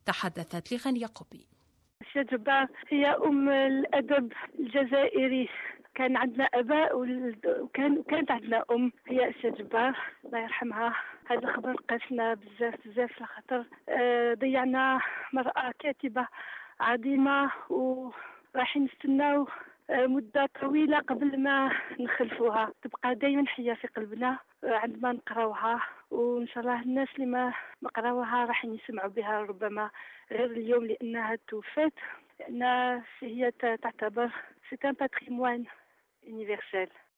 تحدثت لغنية قبي. أسيا جبار هي أم الأدب الجزائري. كان عندنا أباء وكانت عندنا أم هي أسيا جبار الله يرحمها. هذا الخبر قاسنا بزاف لخاطر ضيعنا مرأة كاتبة عظيمة ورايحين نستناو مدة طويلة قبل ما نخلفوها. تبقى دايما حية في قلبنا عندما نقراوها، وإن شاء الله الناس اللي ما قراوها راح يسمعوا بها ربما غير اليوم لأنها توفت، لأن هي تعتبر سي ان باتريموان يونيفرسال.